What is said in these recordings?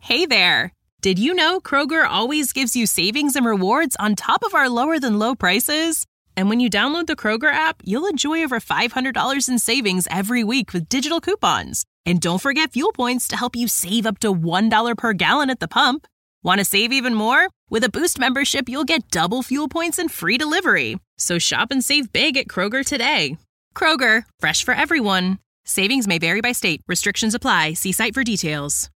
Hey there! Did you know Kroger always gives you savings and rewards on top of our lower-than-low prices? And when you download the Kroger app, you'll enjoy over $500 in savings every week with digital coupons. And don't forget fuel points to help you save up to $1 per gallon at the pump. Want to save even more? With a Boost membership, you'll get double fuel points and free delivery. So shop and save big at Kroger today. Kroger, fresh for everyone. Savings may vary by state. Restrictions apply. See site for details.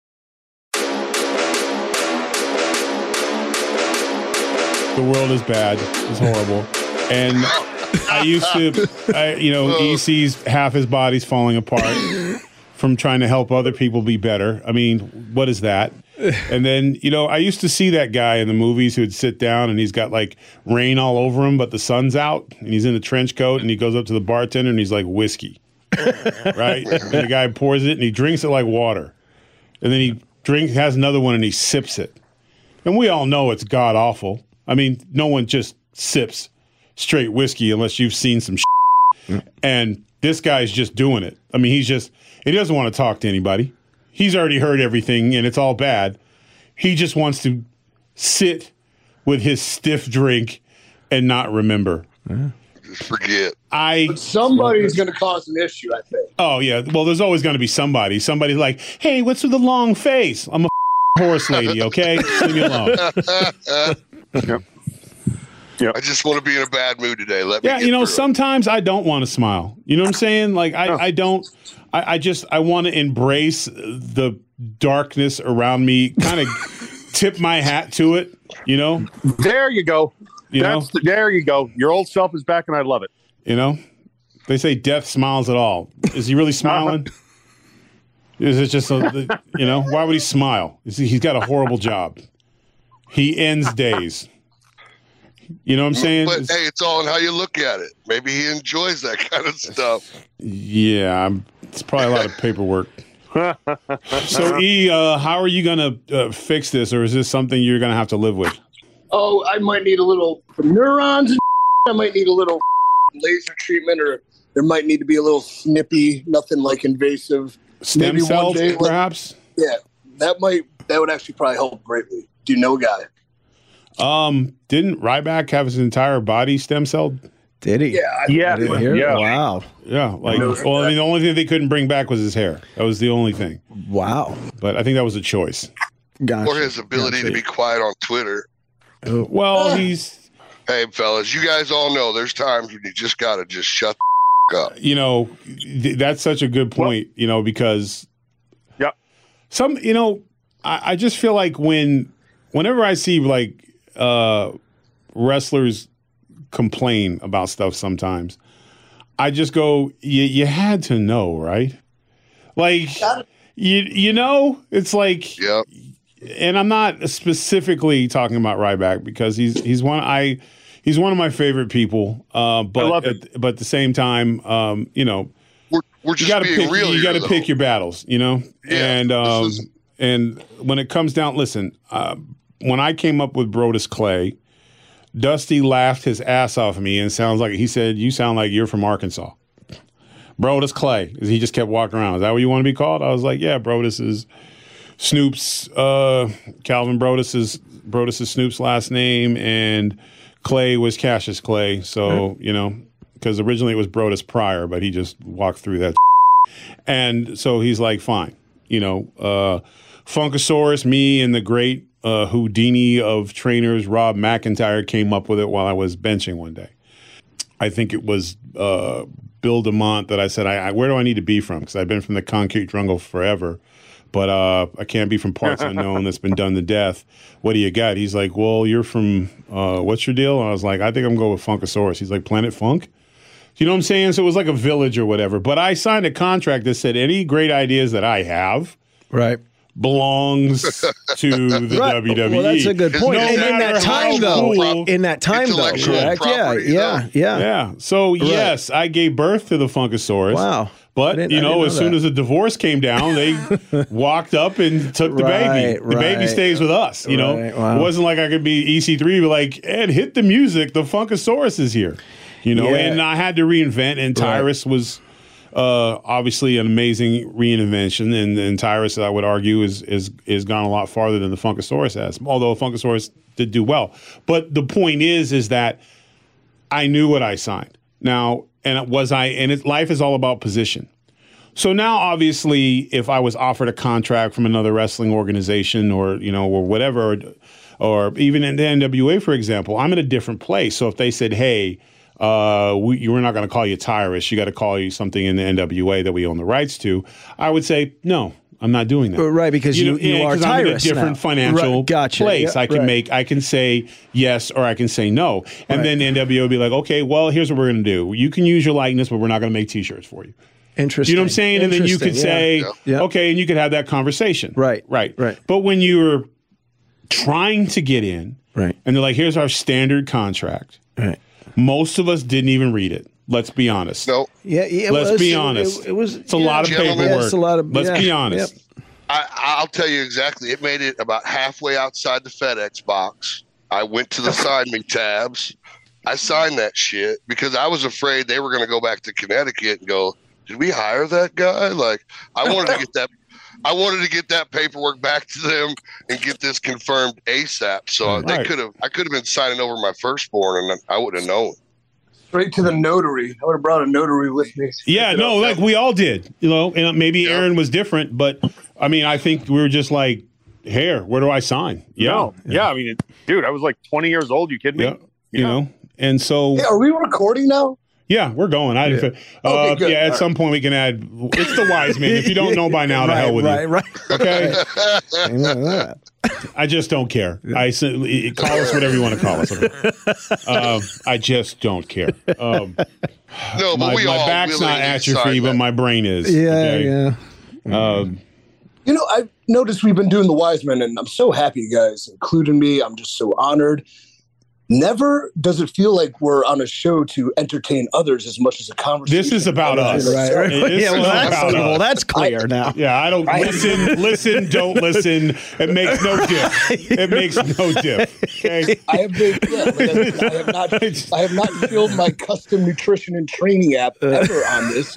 The world is bad. It's horrible. And I used to, EC's half his body's falling apart from trying to help other people be better. I mean, what is that? And then, I used to see that guy in the movies who would sit down and he's got like rain all over him, but the sun's out and he's in a trench coat and he goes up to the bartender and he's like, whiskey. Right? And the guy pours it and he drinks it like water. And then he has another one and he sips it. And we all know it's god awful. I mean, no one just sips straight whiskey unless you've seen some shit. And this guy's just doing it. I mean, he doesn't want to talk to anybody. He's already heard everything and it's all bad. He just wants to sit with his stiff drink and not remember. Just forget. But somebody's going to cause an issue, I think. Oh, yeah. Well, there's always going to be somebody. Somebody's like, hey, what's with the long face? I'm a horse lady, okay? Leave me alone. Yep. I just want to be in a bad mood today. Let me. Yeah, sometimes I don't want to smile. You know what I'm saying? Like I don't. I want to embrace the darkness around me. Kind of tip my hat to it. There you go. There you go. Your old self is back, and I love it. They say death smiles at all. Is he really smiling? Is it just why would he smile? He's got a horrible job. He ends days. You know what I'm saying? But hey, it's all in how you look at it. Maybe he enjoys that kind of stuff. Yeah, it's probably a lot of paperwork. So, E, how are you going to fix this, or is this something you're going to have to live with? Oh, I might need a little neurons. I might need a little laser treatment, or there might need to be a little snippy, nothing like invasive. Stem cells, perhaps? Yeah, that would actually probably help greatly. Do you know a guy? Didn't Ryback have his entire body stem celled? Did he? Yeah. Wow. Yeah. The only thing they couldn't bring back was his hair. That was the only thing. Wow. But I think that was a choice. Gotcha. Or his ability to be quiet on Twitter. Well, Hey, fellas, you guys all know there's times when you just got to just shut the up. That's such a good point, because I just feel like whenever I see like wrestlers complain about stuff sometimes, I just go, you had to know, right? Like, it's like, yep. And I'm not specifically talking about Ryback because he's one of my favorite people. But at the same time, we're just being real. You got to pick your battles, Yeah, and when it comes down, listen. When I came up with Brodus Clay, Dusty laughed his ass off of me and he said, you sound like you're from Arkansas. Brodus Clay. He just kept walking around. Is that what you want to be called? I was like, yeah, Brodus is Snoop's, Calvin Brodus is Snoop's last name, and Clay was Cassius Clay. So, because originally it was Brodus Pryor, but he just walked through that. And so he's like, fine. Funkasaurus, me and the great Houdini of trainers, Rob McIntyre, came up with it while I was benching one day. I think it was Bill DeMont that I said, where do I need to be from? Because I've been from the concrete jungle forever, but I can't be from parts unknown that's been done to death. What do you got? He's like, well, you're from, what's your deal? And I was like, I think I'm going with Funkasaurus. He's like, Planet Funk? You know what I'm saying? So it was like a village or whatever. But I signed a contract that said any great ideas that I have belongs to the WWE. Well, that's a good point. No And in that time, though, correct? Yeah. So, yes, I gave birth to the Funkasaurus. Wow. But, as soon as the divorce came down, they walked up and took the baby. The baby stays with us, Wow. It wasn't like I could be EC3, but like, Ed, hit the music. The Funkasaurus is here, And I had to reinvent, and Tyrus was obviously an amazing reinvention, and Tyrus, I would argue, is gone a lot farther than the Funkasaurus has. Although Funkasaurus did do well, but the point is that I knew what I signed. Now, life is all about position. So now, obviously, if I was offered a contract from another wrestling organization or whatever, or even in the NWA, for example, I'm in a different place. So if they said, hey, we're not going to call you Tyrus, you got to call you something in the NWA that we own the rights to, I would say, no, I'm not doing that. Right, because you are Tyrus. I'm in a different financial place. Yep, I can say yes or I can say no. And then the NWA would be like, okay, well, here's what we're going to do. You can use your likeness, but we're not going to make T-shirts for you. Interesting. You know what I'm saying? And then you could say, okay, and you could have that conversation. Right. But when you're trying to get in, and they're like, here's our standard contract. Right. Most of us didn't even read it. Let's be honest. No. Let's be honest. It's a lot of paperwork. Yeah, it's a lot of, Let's be honest. Yep. I'll tell you exactly. It made it about halfway outside the FedEx box. I went to the sign me tabs. I signed that shit because I was afraid they were going to go back to Connecticut and go, did we hire that guy? Like, I wanted to get that paperwork back to them and get this confirmed ASAP. So I could have been signing over my firstborn, and I would have known. Straight to the notary. I would have brought a notary with me. Yeah, no, like we all did, and maybe Aaron was different, but I mean, I think we were just like, here, where do I sign? Yeah. I mean, dude, I was like 20 years old. You kidding me? Yeah. You know, and so. Hey, are we recording now? Yeah, we're going. Okay, at some point we can add. It's the Wise Man. If you don't know by now, the hell with you. Right. Okay. I just don't care. Call us whatever you want to call us. Okay? I just don't care. No, but my back's really not atrophy, but my brain is. Yeah. I've noticed we've been doing the Wise Men, and I'm so happy, you guys, including me. I'm just so honored. Never does it feel like we're on a show to entertain others as much as a conversation. This is about us. Right. That's clear now. Yeah, I don't listen, don't listen. It makes no diff. It makes no diff. Okay? I have not filled my custom nutrition and training app ever on this.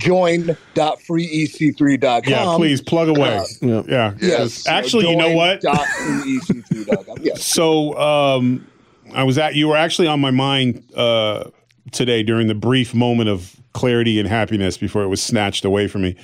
Join.freec3.com. Yeah, please plug away. Yes. Actually, you know what? .freec3.com. Yes. So, you were actually on my mind today during the brief moment of clarity and happiness before it was snatched away from me.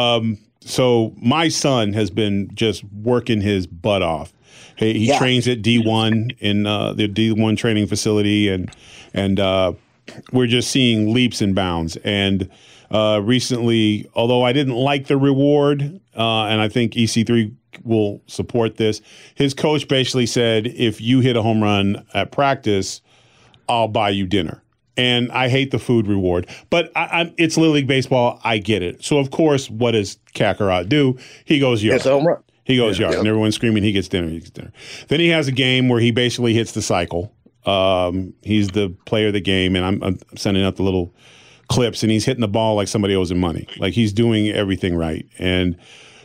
So my son has been just working his butt off. He trains at D1 in the D1 training facility, and we're just seeing leaps and bounds. And recently, although I didn't like the reward, and I think EC3 will support this, his coach basically said, if you hit a home run at practice, I'll buy you dinner. And I hate the food reward, but it's Little League Baseball. I get it. So, of course, what does Kakarot do? He goes yard. It's a home run. He goes yard, and everyone's screaming, he gets dinner, he gets dinner. Then he has a game where he basically hits the cycle. He's the player of the game, and I'm sending out the little clips, and he's hitting the ball like somebody owes him money. Like he's doing everything right. And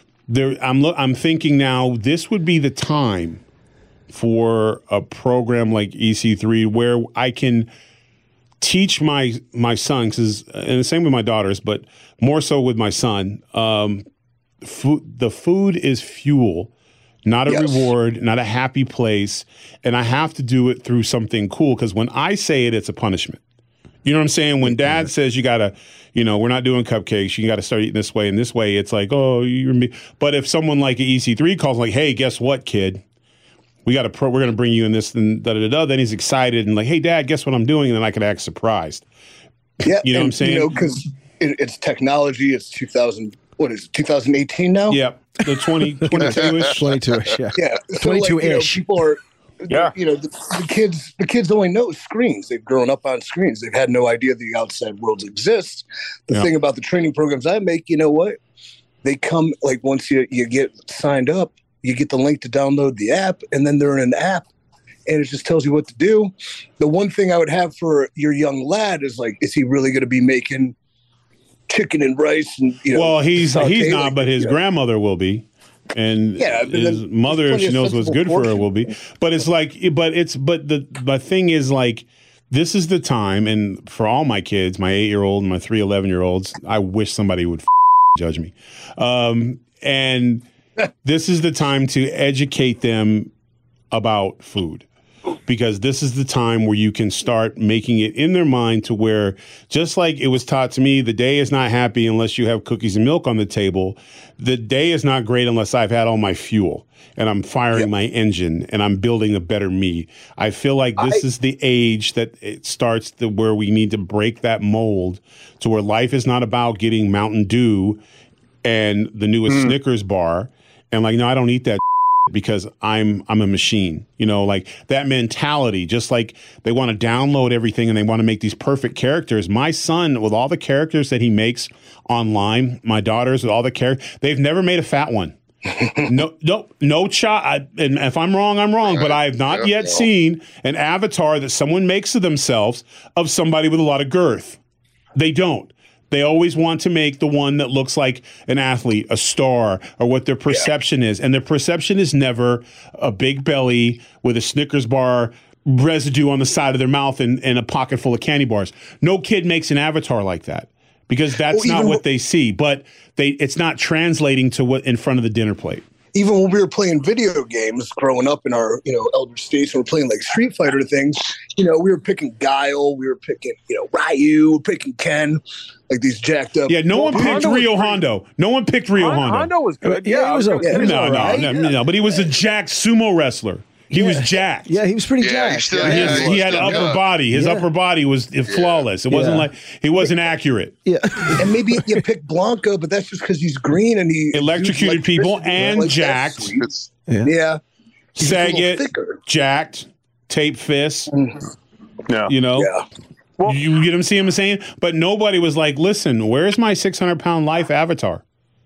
I'm thinking now this would be the time for a program like EC3 where I can teach my son, and the same with my daughters, but more so with my son. The food is fuel, not a reward, not a happy place, and I have to do it through something cool because when I say it, it's a punishment. You know what I'm saying? When Dad says you gotta, we're not doing cupcakes, you gotta start eating this way and this way, it's like, oh, you're me. But if someone like an EC3 calls like, hey, guess what, kid? We're gonna bring you in this and da-da-da-da, then he's excited and like, hey, Dad, guess what I'm doing? And then I could act surprised. Yeah. You know what I'm saying? Because it's technology, it's 2018 now? Yeah. The 22-ish. 22-ish, yeah. Yeah. So 22-ish. People are, the kids only know screens. They've grown up on screens. They've had no idea the outside world exists. The thing about the training programs I make, you know what? They come, like, once you get signed up, you get the link to download the app, and then they're in an app, and it just tells you what to do. The one thing I would have for your young lad is, like, is he really going to be making chicken and rice? And well, he's not, but his grandmother will be. And his mother, if she knows what's good for her, will be. But it's like, the thing is like, this is the time, and for all my kids, my 8-year-old and my 3 11-year-olds, I wish somebody would judge me. And this is the time to educate them about food, because this is the time where you can start making it in their mind to where, just like it was taught to me, the day is not happy unless you have cookies and milk on the table. The day is not great unless I've had all my fuel and I'm firing my engine and I'm building a better me. I feel like this is the age that it starts where we need to break that mold to where life is not about getting Mountain Dew and the newest Snickers bar. And like, no, I don't eat that because I'm a machine, you know, like that mentality, just like they want to download everything and they want to make these perfect characters. My son, with all the characters that he makes online, my daughters with all the characters, they've never made a fat one. No child. And if I'm wrong, I'm wrong, but I have not yet seen an avatar that someone makes of themselves of somebody with a lot of girth. They don't. They always want to make the one that looks like an athlete, a star, or what their perception is. And their perception is never a big belly with a Snickers bar residue on the side of their mouth and a pocket full of candy bars. No kid makes an avatar like that because that's not what they see. But it's not translating to what in front of the dinner plate. Even when we were playing video games growing up in our, elder states, and we're playing like Street Fighter things, we were picking Guile, we were picking, Ryu, we were picking Ken, like these jacked up. Yeah, no one picked Rio Hondo. No one picked Rio Hondo. Hondo was good. Yeah, he was okay. No, but he was a jacked sumo wrestler. He was jacked. Yeah, he was pretty jacked. He had an upper body. His upper body was flawless. It wasn't like he wasn't accurate. Yeah, and maybe you pick Blanco, but that's just because he's green and he electrocuted people and like jacked. Yeah. Saget, jacked, tape fists. Yeah, Yeah. Well, you get him, see him saying, but nobody was like, "Listen, where's my 600-pound life avatar?"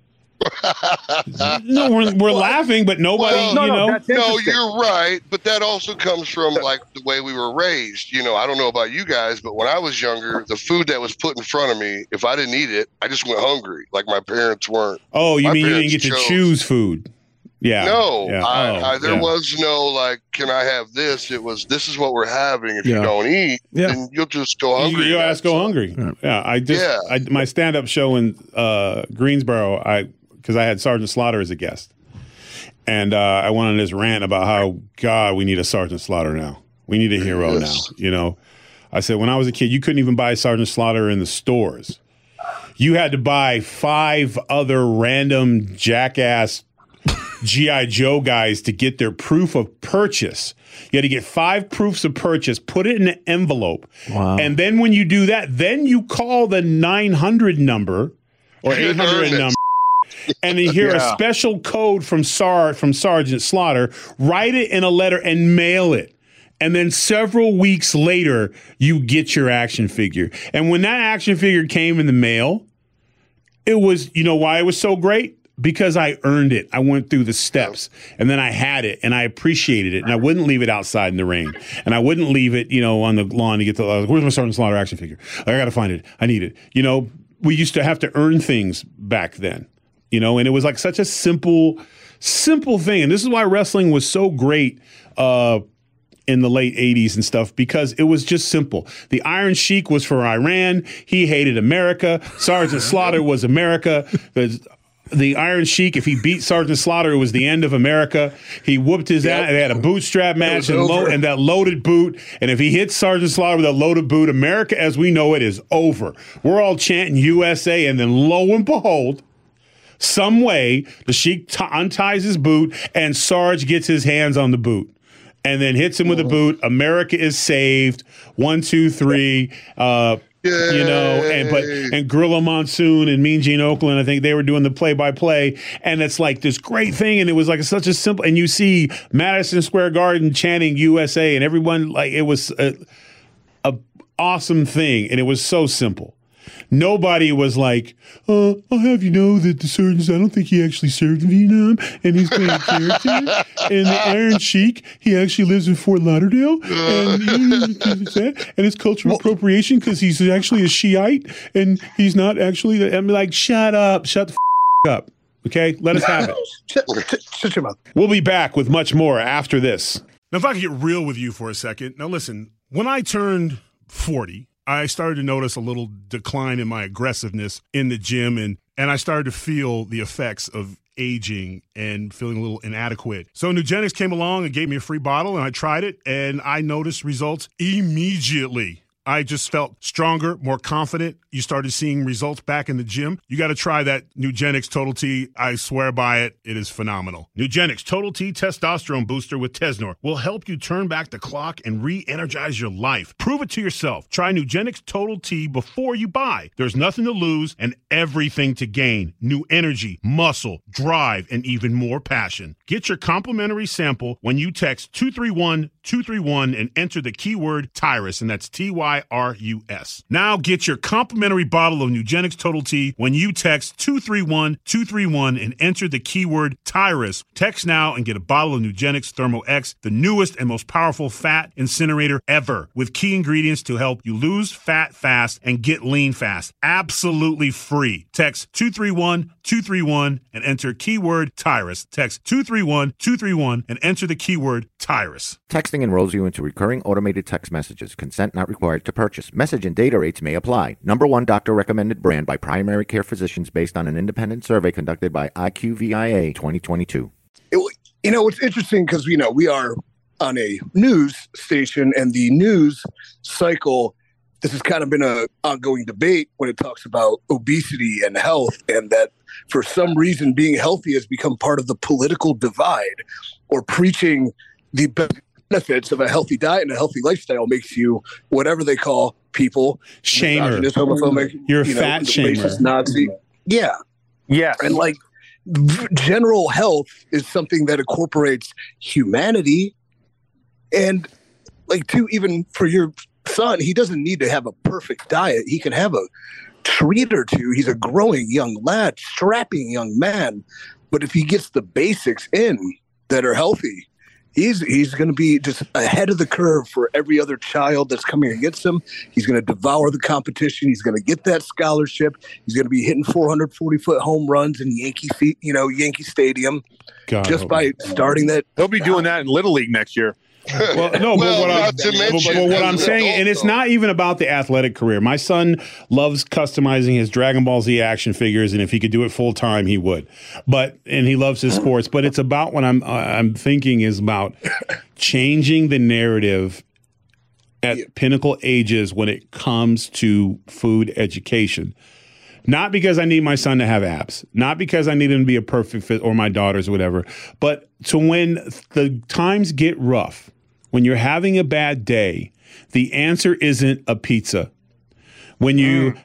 No, we're laughing, but nobody, No, you're right, but that also comes from like the way we were raised. I don't know about you guys, but when I was younger, the food that was put in front of me, if I didn't eat it, I just went hungry. Like my parents weren't. Oh, you mean you didn't get to choose food? Yeah. No, yeah. There was no like, can I have this? It was, this is what we're having. If you don't eat, then you'll just go hungry. You'll just go hungry. Yeah. My stand-up show in Greensboro, because I had Sergeant Slaughter as a guest. And I went on this rant about how, God, we need a Sergeant Slaughter now. We need a hero now, I said, when I was a kid, you couldn't even buy Sergeant Slaughter in the stores. You had to buy 5 other random jackass G.I. Joe guys to get their proof of purchase. You had to get 5 proofs of purchase, put it in an envelope. Wow. And then when you do that, then you call the 900 number or 800 number. And you hear a special code from Sergeant Slaughter, write it in a letter and mail it. And then several weeks later, you get your action figure. And when that action figure came in the mail, it was, why it was so great? Because I earned it. I went through the steps and then I had it and I appreciated it. And I wouldn't leave it outside in the rain. And I wouldn't leave it, on the lawn to get where's my Sergeant Slaughter action figure? I got to find it. I need it. We used to have to earn things back then. And it was like such a simple thing. And this is why wrestling was so great in the late 80s and stuff, because it was just simple. The Iron Sheik was for Iran. He hated America. Sergeant Slaughter was America. The Iron Sheik, if he beat Sergeant Slaughter, it was the end of America. He whooped his ass. They had a bootstrap match and that loaded boot. And if he hits Sergeant Slaughter with a loaded boot, America as we know it is over. We're all chanting USA. And then lo and behold, some way, the Sheik unties his boot and Sarge gets his hands on the boot and then hits him with a boot. America is saved. 1, 2, 3. And Gorilla Monsoon and Mean Gene Okerlund, I think they were doing the play-by-play, and it's like this great thing, and it was like such a simple. And you see Madison Square Garden chanting USA, and everyone like it was a awesome thing, and it was so simple. Nobody was like, I'll have you know that the Sergeant, I don't think he actually served in Vietnam, and he's playing a character. And the Iron Sheik, he actually lives in Fort Lauderdale, and it's cultural appropriation because he's actually a Shiite, and he's not actually. I'm like, shut the up. Okay, let us have it. Shut your mouth. We'll be back with much more after this. Now, if I could get real with you for a second. Now, listen, when I turned 40, I started to notice a little decline in my aggressiveness in the gym, and I started to feel the effects of aging and feeling a little inadequate. So Nugenix came along and gave me a free bottle, and I tried it, and I noticed results immediately. I just felt stronger, more confident. You started seeing results back in the gym. You got to try that Nugenix Total T. I swear by it. It is phenomenal. Nugenix Total T Testosterone Booster with Tesnor will help you turn back the clock and re-energize your life. Prove it to yourself. Try Nugenix Total T before you buy. There's nothing to lose and everything to gain. New energy, muscle, drive, and even more passion. Get your complimentary sample when you text 231-231 and enter the keyword Tyrus, and that's Tyrus. Now get your complimentary bottle of Nugenix Total T when you text 231-231 and enter the keyword Tyrus. Text now and get a bottle of Nugenix Thermo X, the newest and most powerful fat incinerator ever, with key ingredients to help you lose fat fast and get lean fast. Absolutely free. Text 231-231 and enter keyword Tyrus. Text 231-231 and enter the keyword Tyrus. Texting enrolls you into recurring automated text messages. Consent not required to purchase. Message and data rates may apply. Number one doctor recommended brand by primary care physicians based on an independent survey conducted by IQVIA 2022. It's interesting because, we are on a news station, and the news cycle, this has kind of been an ongoing debate when it talks about obesity and health, and that for some reason being healthy has become part of the political divide, or preaching the benefits of a healthy diet and a healthy lifestyle makes you whatever they call people. Shamer. Homophobic. You're a fat shamer. Racist, Nazi. Yeah. Yeah. And general health is something that incorporates humanity. And even for your son, he doesn't need to have a perfect diet. He can have a treat or two. He's a growing young lad, strapping young man. But if he gets the basics in that are healthy, he's going to be just ahead of the curve for every other child that's coming against him. He's going to devour the competition. He's going to get that scholarship. He's going to be hitting 440-foot home runs in Yankee Stadium, just by starting that. He'll be doing that in Little League next year. Well, no, but what I'm saying, and it's not even about the athletic career. My son loves customizing his Dragon Ball Z action figures, and if he could do it full time, he would. And he loves his sports. But it's about what I'm thinking is about changing the narrative at pinnacle ages when it comes to food education. Not because I need my son to have abs, not because I need him to be a perfect fit, or my daughters or whatever, but to when the times get rough, when you're having a bad day, the answer isn't a pizza. When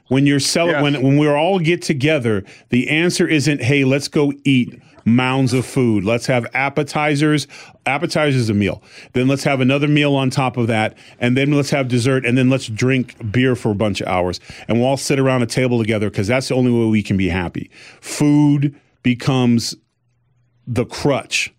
we all get together, the answer isn't, hey, let's go eat mounds of food. Let's have appetizers. Appetizers is a meal. Then let's have another meal on top of that. And then let's have dessert. And then let's drink beer for a bunch of hours. And we'll all sit around a table together because that's the only way we can be happy. Food becomes the crutch.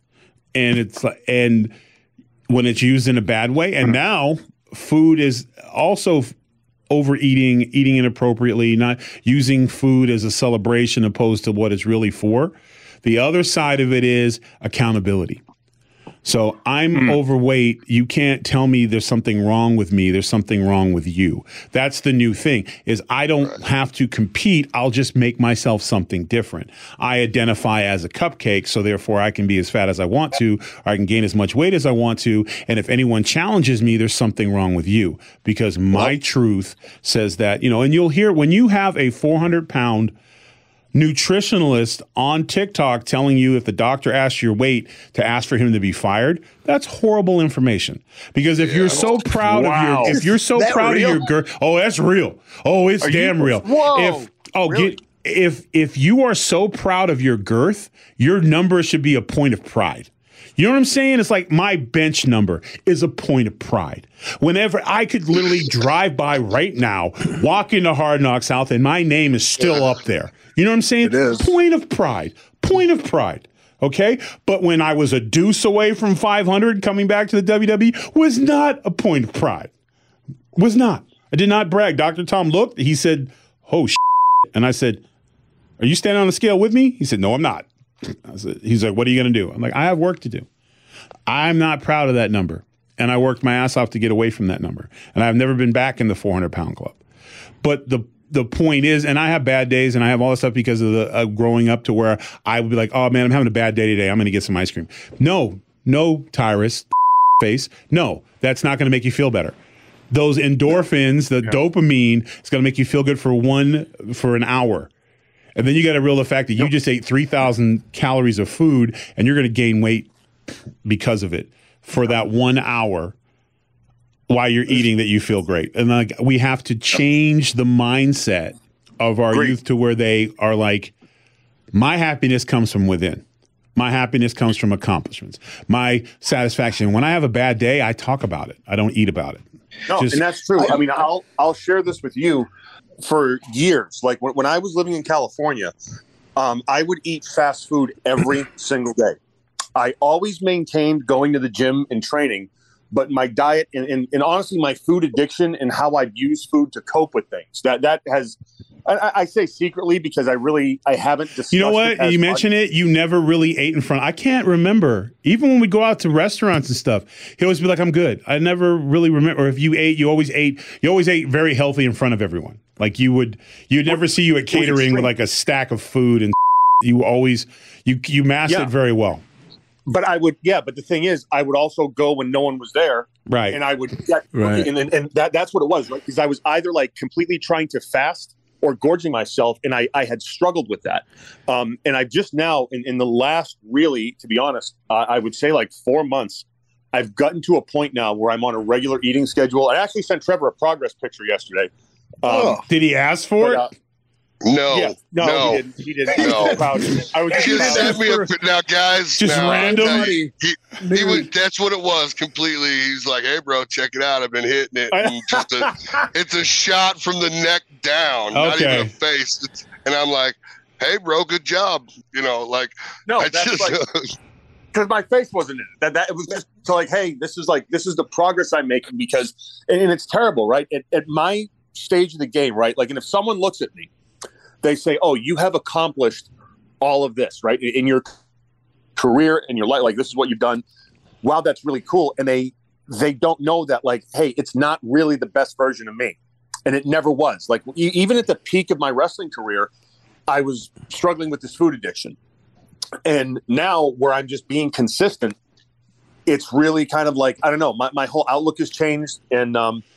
And when it's used in a bad way. And now food is also overeating, eating inappropriately, not using food as a celebration opposed to what it's really for. The other side of it is accountability. So I'm overweight. You can't tell me there's something wrong with me. There's something wrong with you. That's the new thing, is I don't have to compete. I'll just make myself something different. I identify as a cupcake, so therefore I can be as fat as I want to, or I can gain as much weight as I want to. And if anyone challenges me, there's something wrong with you, because my truth says that, and you'll hear when you have a 400-pound nutritionalist on TikTok telling you if the doctor asks your weight to ask for him to be fired, that's horrible information. Because if you're so proud of your girth, that's real. Oh, it's damn real. Whoa. If you are so proud of your girth, your number should be a point of pride. You know what I'm saying? It's like my bench number is a point of pride. Whenever I could literally drive by right now, walk into Hard Knock South, and my name is still up there. You know what I'm saying? It is. Point of pride. Point of pride. Okay? But when I was a deuce away from 500 coming back to the WWE, was not a point of pride. Was not. I did not brag. Dr. Tom looked. He said, oh, shit. And I said, are you standing on the scale with me? He said, no, I'm not. He's like, what are you going to do? I'm like, I have work to do. I'm not proud of that number. and I worked my ass off to get away from that number. And I've never been back in the 400-pound club. But the point is, and I have bad days and I have all this stuff because of the growing up to where I would be like, oh man, I'm having a bad day today. I'm going to get some ice cream. No, Tyrus face. No, that's not going to make you feel better. Those endorphins, the dopamine, is going to make you feel good for an hour. And then you got to realize the fact that you just ate 3,000 calories of food and you're going to gain weight because of it for that 1 hour while you're eating that you feel great. And like we have to change the mindset of our youth to where they are like, my happiness comes from within. My happiness comes from accomplishments. My satisfaction. When I have a bad day, I talk about it. I don't eat about it. No, and that's true. I mean, I'll share this with you. For years, like when I was living in California, I would eat fast food every single day. I always maintained going to the gym and training, but my diet and honestly, my food addiction and how I've used food to cope with things that has. I say secretly because I haven't discussed. You know what? You mentioned it. You never really ate in front. I can't remember. Even when we go out to restaurants and stuff, he always be like, "I'm good." I never really remember. Or if you ate, you always ate very healthy in front of everyone. Like you'd never see you at catering with like a stack of food, and you always you mastered very well. But I would, but the thing is, I would also go when no one was there, right? And I would get, and that's what it was, right? Because I was either like completely trying to fast or gorging myself, and I had struggled with that. And I just now, in the last, really, to be honest, I would say like 4 months, I've gotten to a point now where I'm on a regular eating schedule. I actually sent Trevor a progress picture yesterday. Did he ask for it? No, he didn't. No. I was just sent me now, guys. Just random. He was. That's what it was. Completely. He's like, "Hey, bro, check it out. I've been hitting it. And it's a shot from the neck down, not even a face." And I'm like, "Hey, bro, good job." You know, like that's just like, because my face wasn't in it. That it was just so like, hey, this is the progress I'm making because, and it's terrible, right? At my stage of the game, right? Like, and if someone looks at me. They say, oh, you have accomplished all of this, right? In your career, in your life, like this is what you've done. Wow, that's really cool. And they don't know that, like, hey, it's not really the best version of me. And it never was. Like, even at the peak of my wrestling career, I was struggling with this food addiction. And now where I'm just being consistent, it's really kind of like, I don't know, my whole outlook has changed. And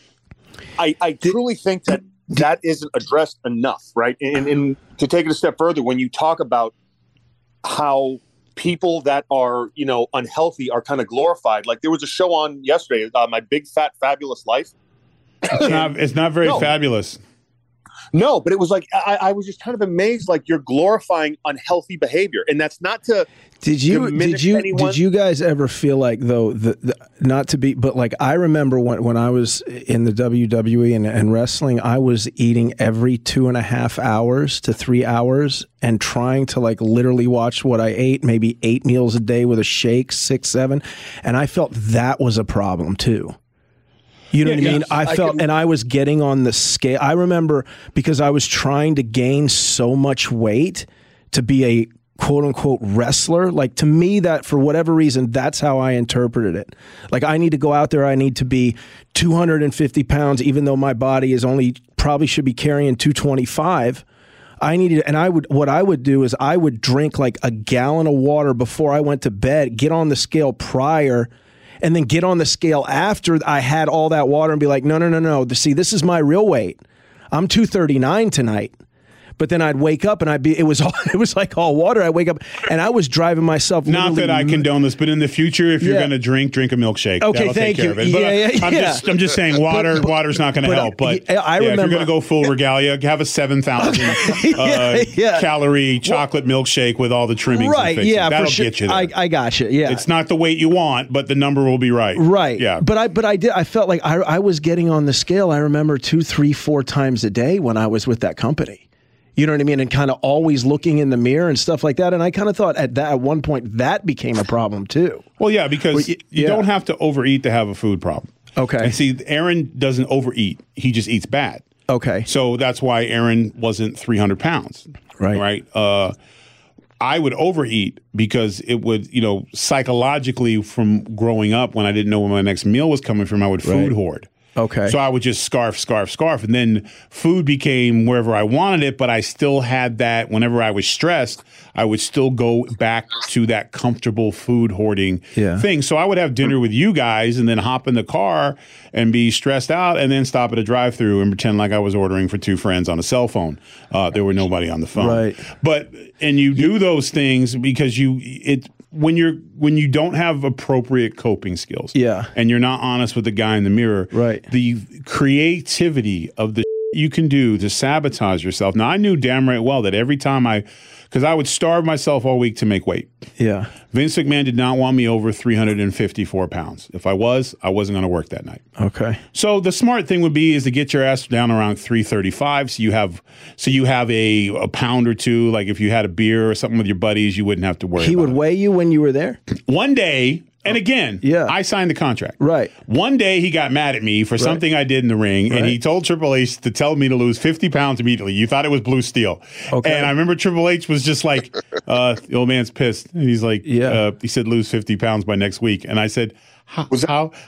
I truly think that isn't addressed enough, right? And to take it a step further, when you talk about how people that are, unhealthy are kind of glorified, like there was a show on yesterday, My Big Fat Fabulous Life. It's not very fabulous. No, but it was like I was just kind of amazed. Like you're glorifying unhealthy behavior, and that's not to. Did you guys ever feel like though not to be, but like I remember when I was in the WWE and wrestling, I was eating every 2.5 hours to 3 hours and trying to like literally watch what I ate, maybe 8 meals a day with a shake, 6, 7, and I felt that was a problem too. You know what I mean? I felt, and I was getting on the scale. I remember because I was trying to gain so much weight to be a quote unquote wrestler. Like to me, that for whatever reason, that's how I interpreted it. Like I need to go out there. I need to be 250 pounds, even though my body is probably should be carrying 225. What I would do is I would drink like a gallon of water before I went to bed, get on the scale prior, and then get on the scale after I had all that water and be like, no. See, this is my real weight. I'm 239 tonight. But then I'd wake up and it was like all water. I wake up and I was driving myself. Not that I condone this, but in the future, if you're going to drink a milkshake. Okay, thank you. I'm just saying water's not going to help. But I remember, if you're going to go full regalia, have a 7,000 calorie chocolate milkshake with all the trimmings. Right? And yeah, that'll for sure. get you there. I got you. Yeah, it's not the weight you want, but the number will be right. Right. Yeah. But I felt like I was getting on the scale. I remember 2, 3, 4 times a day when I was with that company. You know what I mean? And kind of always looking in the mirror and stuff like that. And I kind of thought at one point that became a problem too. Well, yeah, because you don't have to overeat to have a food problem. Okay. And see, Aaron doesn't overeat. He just eats bad. Okay. So that's why Aaron wasn't 300 pounds. Right. Right. I would overeat because it would, psychologically from growing up when I didn't know where my next meal was coming from, I would food hoard. Okay. So I would just scarf. And then food became wherever I wanted it, but I still had that whenever I was stressed, I would still go back to that comfortable food hoarding thing. So I would have dinner with you guys and then hop in the car and be stressed out and then stop at a drive-thru and pretend like I was ordering for 2 friends on a cell phone. There were nobody on the phone. Right. And you do those things because when you don't have appropriate coping skills, and you're not honest with the guy in the mirror, the creativity of the you can do to sabotage yourself. Now, I knew damn right well that every time because I would starve myself all week to make weight. Yeah. Vince McMahon did not want me over 354 pounds. If I wasn't going to work that night. Okay. So the smart thing would be is to get your ass down around 335. So you have a pound or two. Like if you had a beer or something with your buddies, you wouldn't have to worry. He would weigh you when you were there? One day. And again, I signed the contract. Right. One day he got mad at me for something I did in the ring, and he told Triple H to tell me to lose 50 pounds immediately. You thought it was Blue Steel. Okay. And I remember Triple H was just like, the old man's pissed. And he's like, he said lose 50 pounds by next week. And I said, how do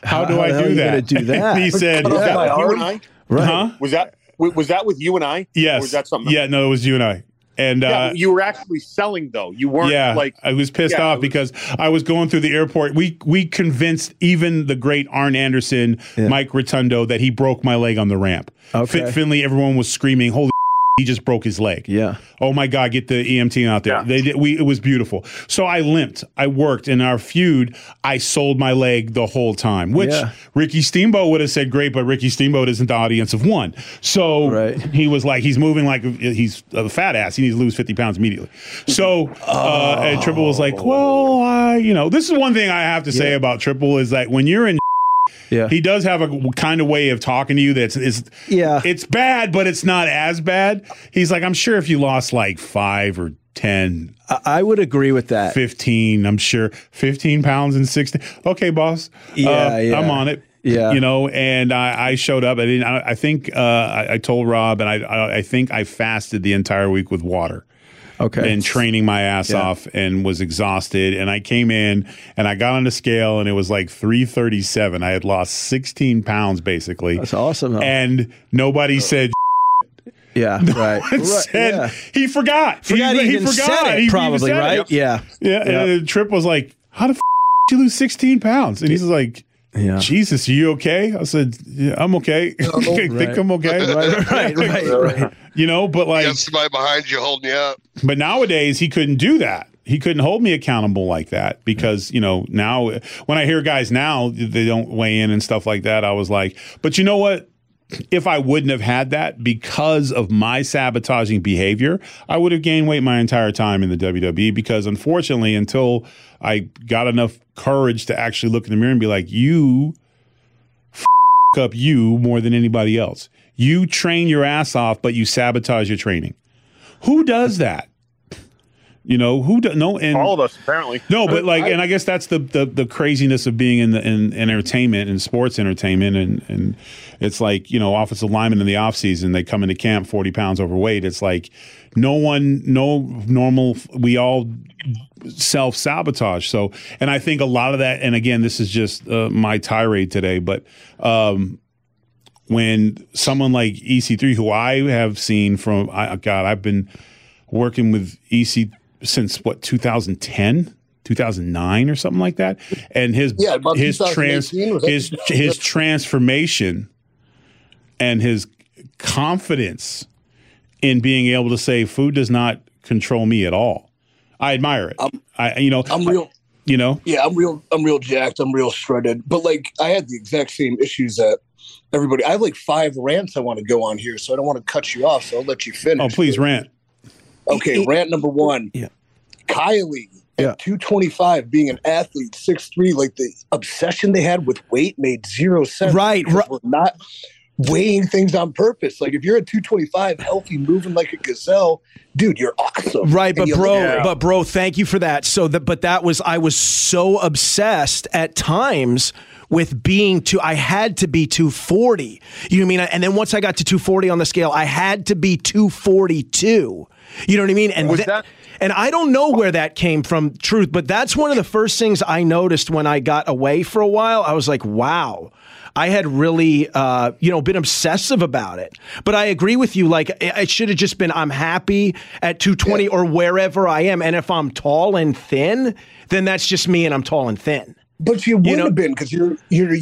I do that? Do that? And he said, was that with you and I? Right. Huh? Was that with you and I? Yes. Or was that something else? Yeah, no, it was you and I. And you were actually selling though. You weren't like I was pissed off because I was going through the airport. We convinced even the great Arn Anderson, Mike Rotundo, that he broke my leg on the ramp. Okay. Fit Finley, everyone was screaming, "Holy!" He just broke his leg. Yeah. Oh my God, get the EMT out there. Yeah. It was beautiful. So I limped. I worked. In our feud, I sold my leg the whole time, which Ricky Steamboat would have said great, but Ricky Steamboat isn't the audience of one. So he was like, he's moving like he's a fat ass. He needs to lose 50 pounds immediately. So and Triple was like, well, this is one thing I have to say about Triple is that when you're in he does have a kind of way of talking to you that's it's bad, but it's not as bad. He's like, I'm sure if you lost like 5 or 10, I would agree with that. 15, I'm sure 15 pounds and 16. Okay, boss. I'm on it. Yeah. And I showed up. I think I told Rob, and I think I fasted the entire week with water. Okay. And training my ass off and was exhausted. And I came in and I got on the scale and it was like 337. I had lost 16 pounds basically. That's awesome. Though. And nobody said Yeah, right. Said, He forgot. He forgot it, probably, right? Yeah. And Trip was like, how the did you lose 16 pounds? And he's like, Jesus, are you okay? I said, yeah, I'm okay. I think I'm okay. Right. But like, you got somebody behind you holding you up. But nowadays he couldn't do that. He couldn't hold me accountable like that because, now when I hear guys now, they don't weigh in and stuff like that. I was like, but you know what? If I wouldn't have had that because of my sabotaging behavior, I would have gained weight my entire time in the WWE because unfortunately, until I got enough courage to actually look in the mirror and be like, you up you more than anybody else. You train your ass off, but you sabotage your training. Who does that? Who does? No, and all of us apparently. No, but and I guess that's the craziness of being in entertainment and sports entertainment, and it's like offensive linemen in the off season they come into camp 40 pounds overweight. It's like no normal. We all self sabotage. So, and I think a lot of that. And again, this is just my tirade today, but. When someone like EC3, who I have seen from, I've been working with EC since 2010, 2009 or something like that. And his transformation and his confidence in being able to say food does not control me at all. I admire it. I'm real. Yeah, I'm real jacked. I'm real shredded. But like, I had the exact same issues that everybody. I have like 5 rants I want to go on here, so I don't want to cut you off. So I'll let you finish. Oh, please rant. Okay, rant number 1. Yeah, Kylie at 225, being an athlete, 6'3", like the obsession they had with weight made 0 sense. Right. We're not weighing things on purpose. Like if you're at 225, healthy, moving like a gazelle, dude, you're awesome. Right, but bro, thank you for that. I was so obsessed at times with being I had to be 240. You know what I mean? And then once I got to 240 on the scale, I had to be 242. You know what I mean? And And I don't know where that came from, truth, but that's one of the first things I noticed when I got away for a while. I was like, wow. I had really, been obsessive about it. But I agree with you. Like, it should have just been, I'm happy at 220 or wherever I am. And if I'm tall and thin, then that's just me and I'm tall and thin. But you would have been because you're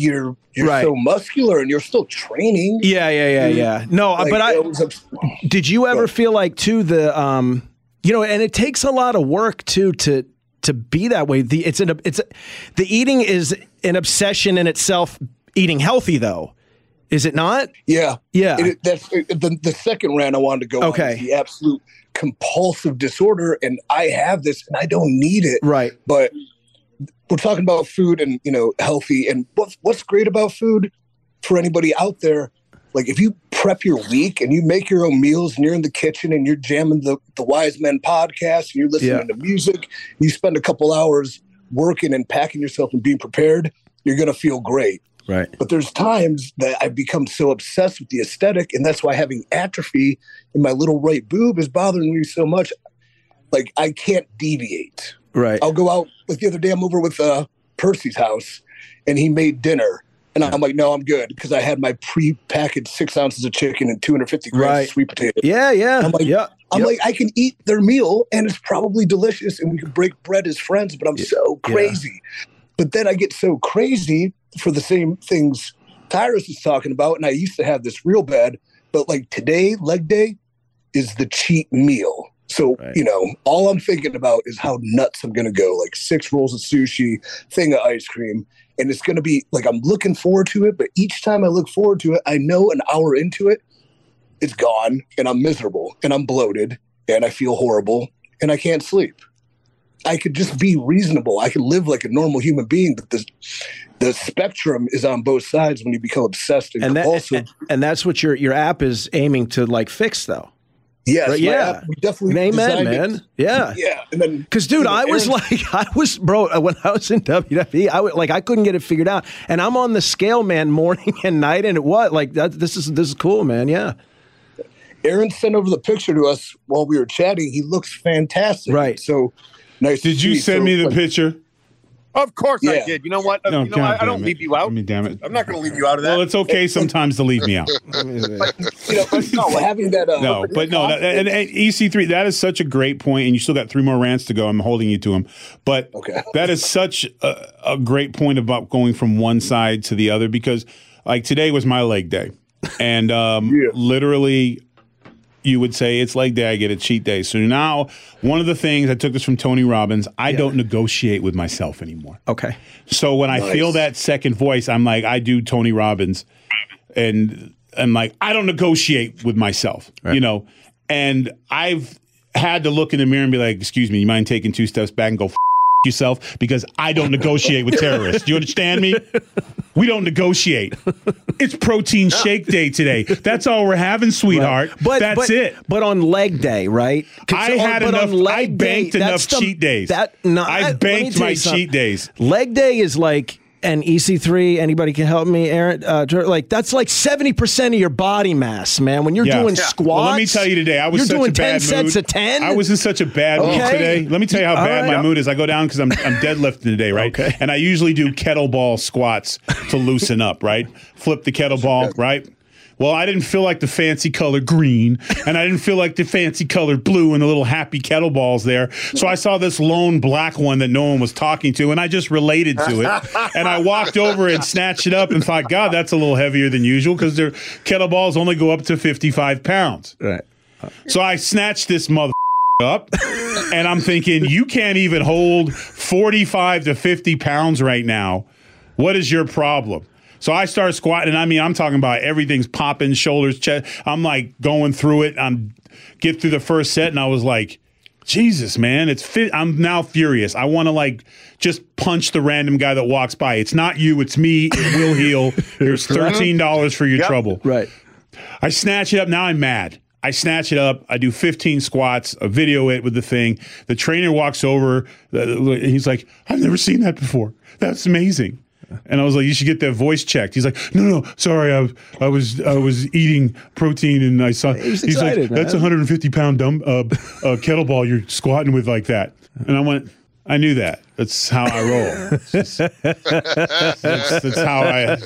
right. so muscular and you're still training. Yeah. No, like, but did you ever feel like too and it takes a lot of work too to be that way. The eating is an obsession in itself. Eating healthy, though, is it not? Yeah. That's the second rant I wanted to go on. Okay. Is the absolute compulsive disorder, and I have this, and I don't need it. Right. But we're talking about food and healthy, and what's great about food for anybody out there? Like if you prep your week and you make your own meals, and you're in the kitchen and you're jamming the Wise Men podcast, and you're listening to music, you spend a couple hours working and packing yourself and being prepared, you're gonna feel great. Right. But there's times that I've become so obsessed with the aesthetic, and that's why having atrophy in my little right boob is bothering me so much. Like I can't deviate. Right. I'll go out. Like the other day, I'm over with Percy's house, and he made dinner, and I'm like, no, I'm good because I had my pre-packaged 6 ounces of chicken and 250 grams of sweet potato. Yeah. I'm like, I can eat their meal, and it's probably delicious, and we can break bread as friends. But I'm so crazy. But then I get so crazy for the same things Tyrus is talking about. And I used to have this real bad, but like today, leg day is the cheat meal. So, all I'm thinking about is how nuts I'm going to go, like 6 rolls of sushi, thing of ice cream. And it's going to be like, I'm looking forward to it. But each time I look forward to it, I know an hour into it, it's gone and I'm miserable and I'm bloated and I feel horrible and I can't sleep. I could just be reasonable. I could live like a normal human being, but the spectrum is on both sides when you become obsessed and compulsive. And that's what your app is aiming to like fix, though. Yes, right? App, we definitely amen, man. Yeah, and then because dude, I was bro when I was in WWE, I couldn't get it figured out, and I'm on the scale, man, morning and night, and this is cool, man. Yeah. Aaron sent over the picture to us while we were chatting. He looks fantastic. Right. So. Nice. Did you send me the picture? Of course I did. You know what? No, I don't leave you out. Damn it. I'm not going to leave you out of that. Well, it's okay sometimes to leave me out. Having that. And EC3, that is such a great point, and you still got 3 more rants to go. I'm holding you to them, but that is such a great point about going from one side to the other because, like, today was my leg day, and literally. You would say it's leg day, I get a cheat day. So now, one of the things, I took this from Tony Robbins, I don't negotiate with myself anymore. Okay. So when I feel that second voice, I'm like, I do Tony Robbins. And I'm like, I don't negotiate with myself, And I've had to look in the mirror and be like, excuse me, you mind taking 2 steps back and go yourself? Because I don't negotiate with terrorists. Do you understand me? We don't negotiate. It's protein shake day today. That's all we're having, sweetheart. Right. That's it. But on leg day, right? I banked enough cheat days. I've banked my cheat days. Leg day is like, and EC3, anybody can help me, Aaron? That's like 70% of your body mass, man. When you're doing squats. Well, let me tell you today, I was you're such doing a bad 10 mood. Sets of 10? I was in such a bad mood today. Let me tell you how bad my mood is. I go down because I'm deadlifting today, right? Okay. And I usually do kettlebell squats to loosen up, right? Flip the kettlebell, right? Well, I didn't feel like the fancy color green, and I didn't feel like the fancy color blue and the little happy kettlebells there. So I saw this lone black one that no one was talking to, and I just related to it. And I walked over and snatched it up and thought, God, that's a little heavier than usual because their kettlebells only go up to 55 pounds. Right. So I snatched this mother up, and I'm thinking, you can't even hold 45 to 50 pounds right now. What is your problem? So I started squatting, and I'm talking about everything's popping, shoulders, chest. I'm like going through it. Get through the first set, and I was like, Jesus, man, I'm now furious. I want to just punch the random guy that walks by. It's not you, it's me. It will heal. Here's $13 for your trouble. Right. I snatch it up. Now I'm mad. I snatch it up. I do 15 squats, I video it with the thing. The trainer walks over. He's like, I've never seen that before. That's amazing. And I was like, you should get that voice checked. He's like, no, sorry, I was eating protein and I saw. He's excited, like, that's a 150-pound kettlebell you're squatting with like that. And I went, I knew that. That's how I roll. That's how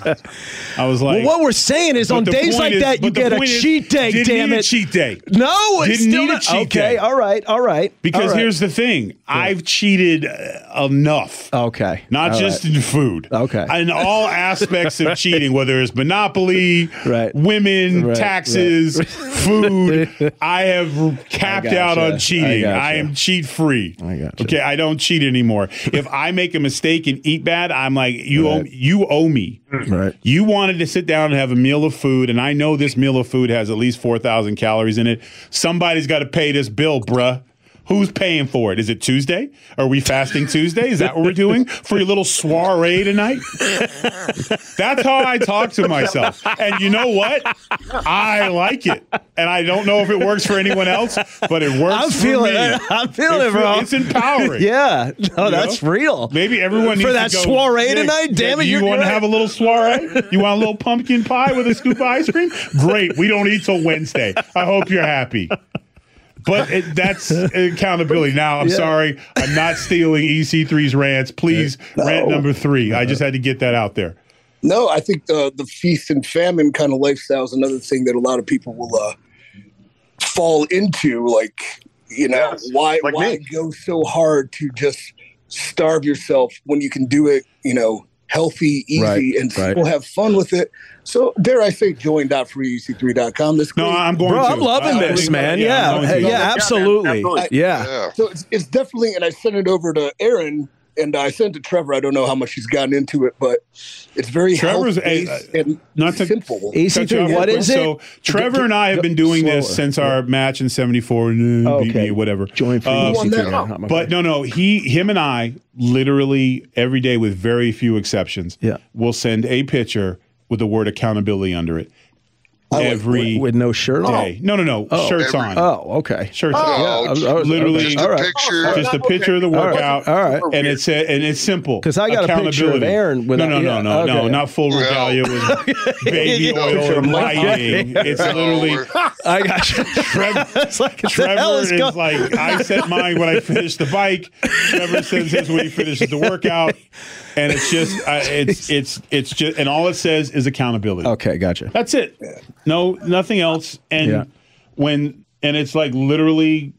I was like. Well, what we're saying is on days like that, you get a cheat day, damn it. Cheat day. No, it's didn't still need a cheat day. Okay, all right. Because here's the thing. I've cheated enough. Okay. Not just in food. Okay. In all aspects of cheating, whether it's Monopoly, women, taxes, food. I have capped out on cheating. I am cheat free. I got you. Okay, I don't cheat anymore. If I make a mistake and eat bad, I'm like, you owe me. Right. You wanted to sit down and have a meal of food, and I know this meal of food has at least 4,000 calories in it. Somebody's got to pay this bill, bruh. Who's paying for it? Is it Tuesday? Are we fasting Tuesday? Is that what we're doing for your little soiree tonight? That's how I talk to myself. And you know what? I like it. And I don't know if it works for anyone else, but it works for me. I'm feeling it, bro. It's empowering. Yeah. No, that's real. Maybe everyone needs for that to go, soiree tonight. Damn it! You want to have a little soiree? You want a little pumpkin pie with a scoop of ice cream? Great. We don't eat till Wednesday. I hope you're happy. But that's accountability. Now, I'm sorry. I'm not stealing EC3's rants. Please, rant number 3. I just had to get that out there. No, I think the feast and famine kind of lifestyle is another thing that a lot of people will fall into. Like, why go so hard to just starve yourself when you can do it, healthy, easy, and still have fun with it? So, dare I say, join.freec3.com. No, I'm going to. I'm loving this, man. Yeah, absolutely. Yeah. So it's definitely, and I sent it over to Aaron, and I sent it to Trevor. I don't know how much he's gotten into it, but it's very Trevor's and simple. EC3, what is it? So Trevor and I have been doing this since our match in 74, beat me, whatever. Join for EC3. But no, him and I literally every day, with very few exceptions, will send a picture with the word accountability under it. Every with no shirt day. on? No. Shirts on. Oh, okay. Shirts on. Literally just a picture. Just a picture of the workout. All right. And it's simple. Because I got a picture of Aaron with No, not full regalia with baby oil and lighting. It's literally I got you. Trevor is like, I set mine when I finish the bike. Trevor sends his when he finishes the workout. And it's just, it's just, and all it says is accountability. Okay, gotcha. That's it. No, nothing else. And and it's like literally,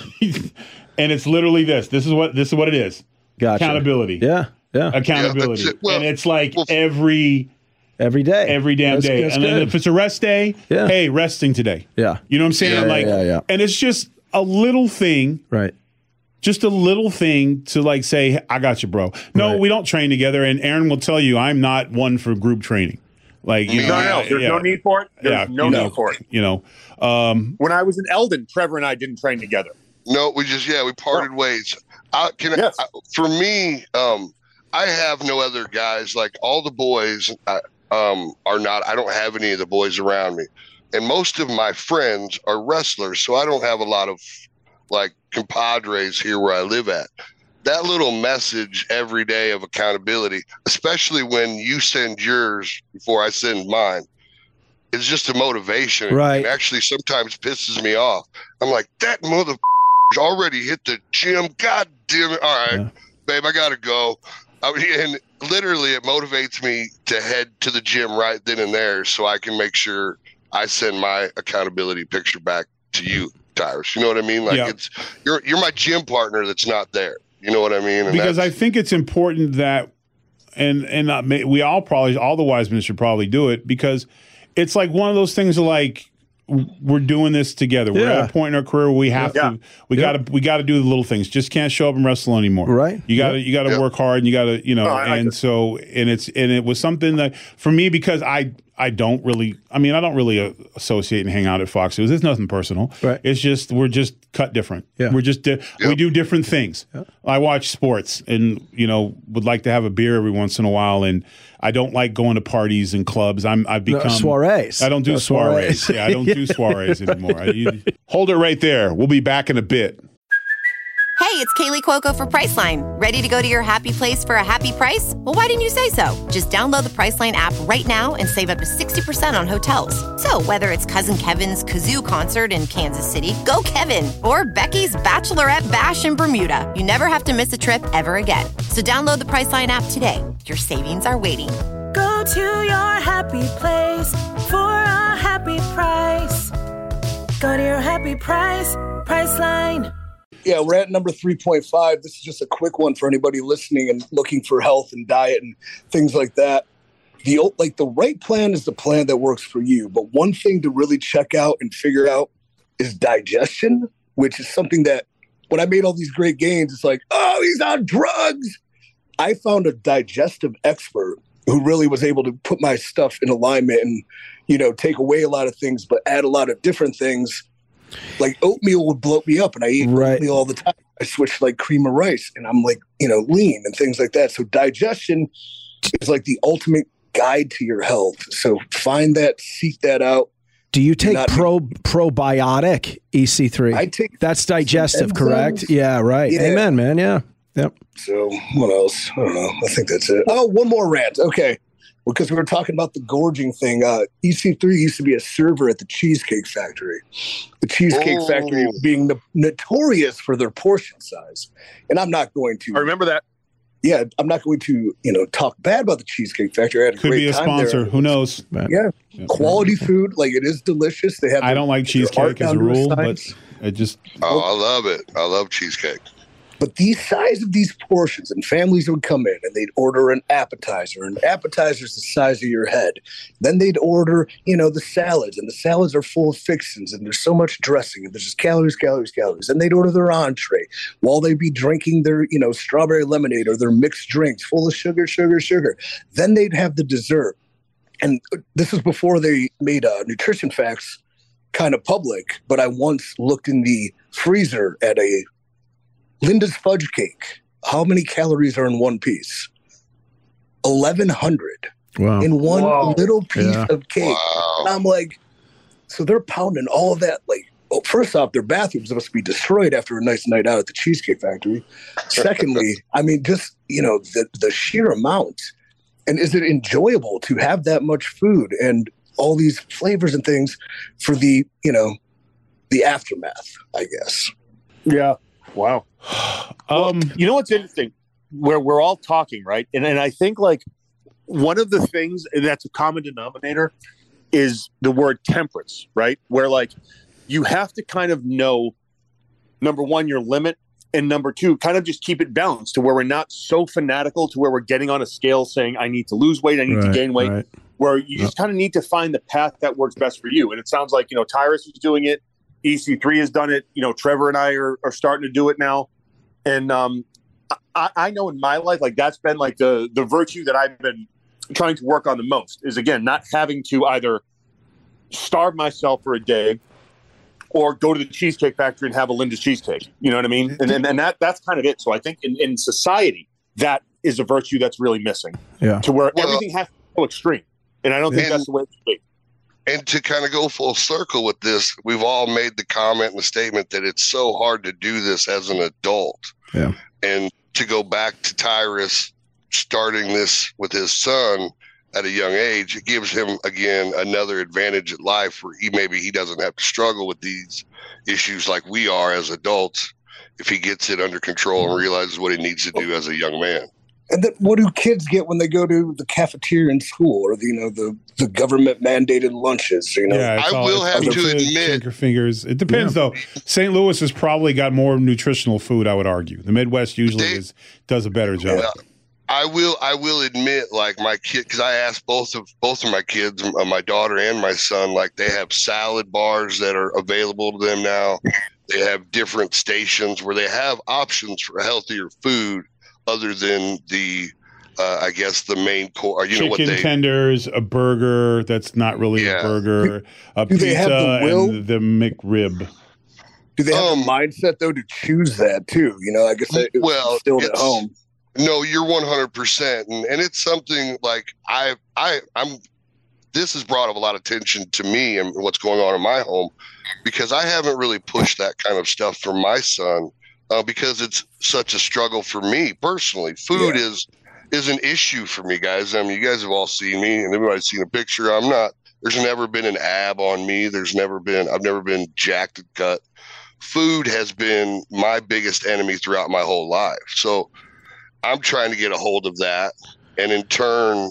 and it's literally this. This is what it is. Gotcha. Accountability. Yeah. Accountability. Yeah, well, and it's like every day, every damn day. That's and then good. if it's a rest day, hey, resting today. Yeah. You know what I'm saying? Yeah. And it's just a little thing. Right. Just a little thing to like say, hey, I got you, bro. No, we don't train together. And Aaron will tell you, I'm not one for group training. Like, there's no need for it. There's no need for it. When I was in Eldon, Trevor and I didn't train together. No, we parted ways. For me, I have no other guys. Like all the boys are not. I don't have any of the boys around me, and most of my friends are wrestlers, so I don't have a lot of like compadres here where I live at. That little message every day of accountability, especially when you send yours before I send mine, it's just a motivation. Right. It actually sometimes pisses me off. I'm like, that mother already hit the gym. God damn it. All right, babe, I got to go. And literally it motivates me to head to the gym right then and there so I can make sure I send my accountability picture back to you, Tyrus. You know what I mean? Like it's you're my gym partner that's not there. You know what I mean? And because I think it's important that, and we all the wise men should probably do it, because it's like one of those things like we're doing this together. We're at a point in our career where we have to, we got to do the little things. Just can't show up and wrestle anymore. Right. You got to work hard, and you got to, and it was something that for me, because I don't really associate and hang out at Fox News. It's nothing personal. Right. It's just, we're just cut different. Yeah. We're just, we do different things. Yeah. I watch sports and, would like to have a beer every once in a while. And I don't like going to parties and clubs. I've become soirees. I don't do soirees. Yeah, I don't do soirees anymore. Hold it right there. We'll be back in a bit. Hey, it's Kaylee Cuoco for Priceline. Ready to go to your happy place for a happy price? Well, why didn't you say so? Just download the Priceline app right now and save up to 60% on hotels. So whether it's Cousin Kevin's Kazoo Concert in Kansas City, go Kevin, or Becky's Bachelorette Bash in Bermuda, you never have to miss a trip ever again. So download the Priceline app today. Your savings are waiting. Go to your happy place for a happy price. Go to your happy price, Priceline. Yeah, we're at number 3.5. This is just a quick one for anybody listening and looking for health and diet and things like that. The right plan is the plan that works for you. But one thing to really check out and figure out is digestion, which is something that when I made all these great gains, it's like, oh, he's on drugs. I found a digestive expert who really was able to put my stuff in alignment and, take away a lot of things, but add a lot of different things. Like oatmeal would bloat me up, and I eat oatmeal all the time. I switched like cream of rice, and I'm like, lean and things like that. So digestion is like the ultimate guide to your health. So find that, seek that out. Do you take probiotic EC3? I take that's digestive, correct? Yeah, right. Yeah. Amen, man. Yeah. Yep. So what else? I don't know. I think that's it. Oh, one more rant. Okay. Because we were talking about the gorging thing. EC3 used to be a server at the Cheesecake Factory. The Cheesecake Factory being notorious for their portion size. And I'm not going to... I remember that. Yeah, I'm not going to, talk bad about the Cheesecake Factory. I had a Could great be a time sponsor. there. Who knows? Yeah. Quality food. Like, it is delicious. They have. I don't like cheesecake as a rule, but it just... Oh, I love it. I love cheesecake. But the size of these portions, and families would come in and they'd order an appetizer. An appetizer is the size of your head. Then they'd order, the salads, and the salads are full of fixings, and there's so much dressing, and there's just calories, calories, calories. Then they'd order their entree while they'd be drinking their, strawberry lemonade or their mixed drinks full of sugar, sugar, sugar. Then they'd have the dessert. And this was before they made Nutrition Facts kind of public, but I once looked in the freezer at a Linda's fudge cake. How many calories are in one piece? 1,100 in one little piece of cake. Wow. And I'm like, so they're pounding all of that. Like, first off, their bathrooms must be destroyed after a nice night out at the Cheesecake Factory. Secondly, I mean, just, the sheer amount. And is it enjoyable to have that much food and all these flavors and things for the, the aftermath, I guess. Yeah. Wow. You know what's interesting? Where we're all talking, right? And I think like one of the things that's a common denominator is the word temperance, right? Where like you have to kind of know, number one, your limit, and number two, kind of just keep it balanced to where we're not so fanatical to where we're getting on a scale saying, I need to lose weight, I need to gain weight, where you just kind of need to find the path that works best for you. And it sounds like, Tyrus is doing it. EC3 has done it. Trevor and I are starting to do it now. And I know in my life, like that's been like the virtue that I've been trying to work on the most is, again, not having to either starve myself for a day or go to the Cheesecake Factory and have a Linda's cheesecake. You know what I mean? And that's kind of it. So I think in society, that is a virtue that's really missing. Yeah. To where everything has to go extreme. And I don't think that's the way it should be. And to kind of go full circle with this, we've all made the comment and the statement that it's so hard to do this as an adult. Yeah. And to go back to Tyrus starting this with his son at a young age, it gives him, again, another advantage in life where he doesn't have to struggle with these issues like we are as adults if he gets it under control and realizes what he needs to do as a young man. And then what do kids get when they go to the cafeteria in school or the government mandated lunches? Yeah, I will have to admit, your fingers. It depends though. St. Louis has probably got more nutritional food, I would argue. The Midwest usually does a better job. Yeah, I will admit, like my kid, because I asked both of my kids, my daughter and my son, like they have salad bars that are available to them now. They have different stations where they have options for healthier food. Other than the, I guess the main core, chicken tenders, a burger that's not really a burger, a pizza, and the McRib. Do they have the mindset though to choose that too? I guess it's still at home. No, you're 100%, and it's something like I'm. This has brought up a lot of attention to me and what's going on in my home because I haven't really pushed that kind of stuff for my son because it's such a struggle for me personally. Food is an issue for me, guys. I mean, you guys have all seen me, and everybody's seen a picture. There's never been an ab on me. I've never been jacked and cut. Food has been my biggest enemy throughout my whole life. So I'm trying to get a hold of that, and in turn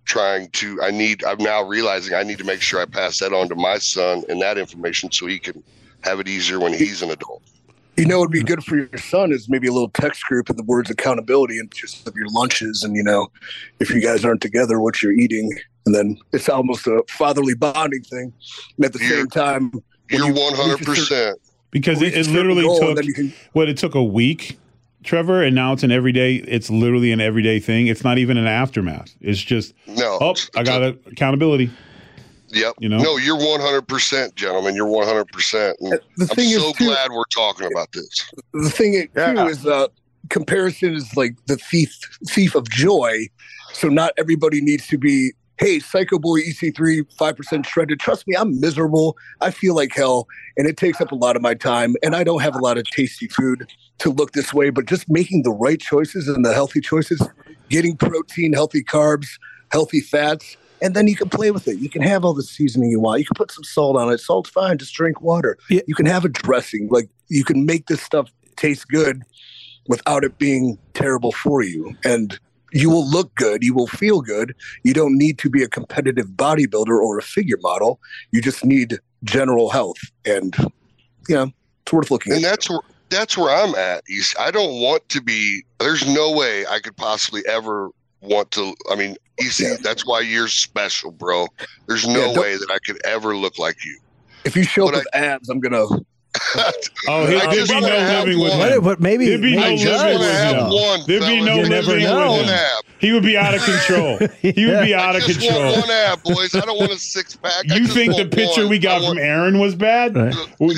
I'm now realizing I need to make sure I pass that on to my son and that information so he can have it easier when he's an adult. You know, it'd be good for your son is maybe a little text group of the words accountability and just of your lunches. And, you know, if you guys aren't together, what you're eating. And then it's almost a fatherly bonding thing. And at the same time, you're 100%. Because it literally it took a week, Trevor, and now it's it's literally an everyday thing. It's not even an aftermath. It's just, I got accountability. Yep. You know? No, you're 100%, gentlemen. You're 100%. And I'm so glad we're talking about this. The thing too is comparison is like the thief of joy. So not everybody needs to be, hey, Psycho Boy EC3, 5% shredded. Trust me, I'm miserable. I feel like hell, and it takes up a lot of my time. And I don't have a lot of tasty food to look this way, but just making the right choices and the healthy choices, getting protein, healthy carbs, healthy fats, and then you can play with it. You can have all the seasoning you want. You can put some salt on it. Salt's fine. Just drink water. Yeah. You can have a dressing. Like, you can make this stuff taste good without it being terrible for you. And you will look good. You will feel good. You don't need to be a competitive bodybuilder or a figure model. You just need general health. And, you know, it's worth looking at. And that's where I'm at. I don't want to be – there's no way I could possibly ever want to – I mean, EC, that's why you're special, bro. There's no way that I could ever look like you. If you show up with abs, I'm going to – there'd be no living with him. But maybe there'd be no living with him. There'd be no living with him. He would be out of control. He would be out of control. I just want one ab, boys. I don't want a six-pack. You think the picture we got from Aaron was bad? Right.